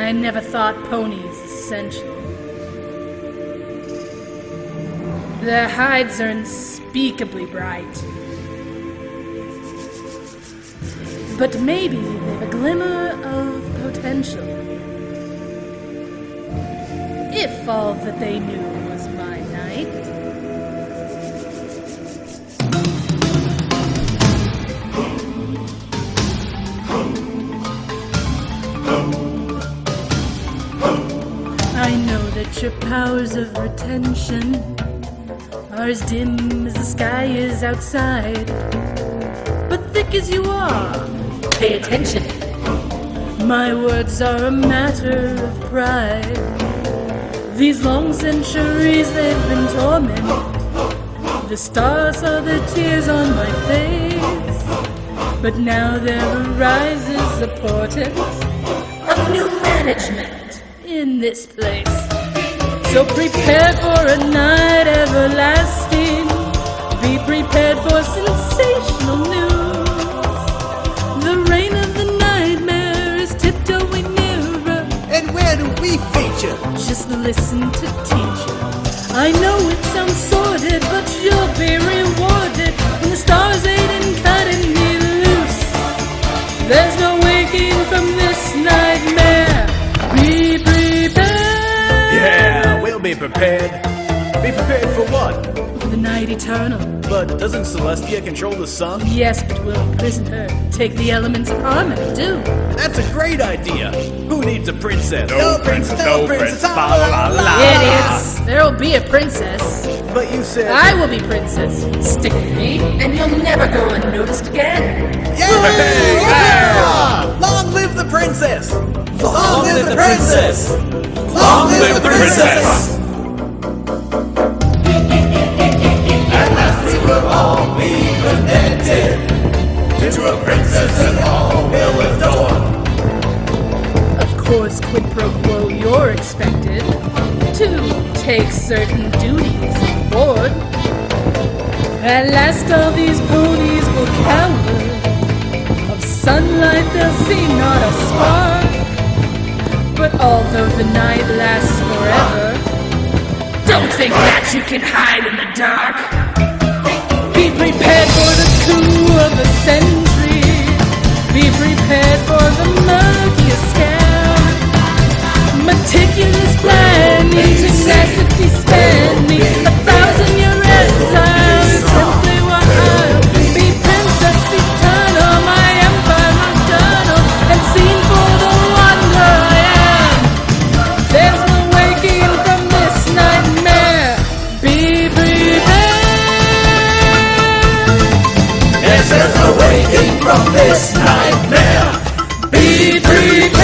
I never thought ponies essential. Their hides are unspeakably bright. But maybe they've a glimmer of potential. If all that they knew was my night. I know that your powers of retention are as dim as the sky is outside. But thick as you are, pay attention. My words are a matter of pride. These long centuries they've been torment. The stars saw the tears on my face. But now there arises a portent of new management in this place. So prepare for a night everlasting. Be prepared for sensational news. The reign of the nightmare is tiptoeing nearer. And where do we feature? Just listen to teacher. I know it sounds sordid, but you'll be rewarded when the stars aid in cutting me loose. There's no waking from this nightmare. Be prepared. Yeah, we'll be prepared. Be prepared for what? For the night eternal. But doesn't Celestia control the sun? Yes, but we'll imprison her. Take the elements of harmony, do. That's a great idea. Who needs a princess? No princess, no princess, la la la. Idiots! There'll be a princess. But you said... I will be princess. Stick with me, and you'll never go unnoticed again. Yeah! Long live the princess! Long live the princess! Long live the princess! At last we will all be connected to a princess and all will adore. Of course, quid pro quo, you're expected to take certain duties on board. At last all these ponies will cower. Of sunlight they'll see not a spark. But although the night lasts forever, don't think that you can hide in the dark. Be prepared for the coup of a century. Be prepared for the murkiest scare. Meticulous planning, tenacity spanning. 1,000-year exile is simply what I'll be. Princess eternal, my empire eternal, and seen for the wonder I am. There's no waking from this nightmare. Be prepared. Yes, there's no waking from this nightmare. Be prepared.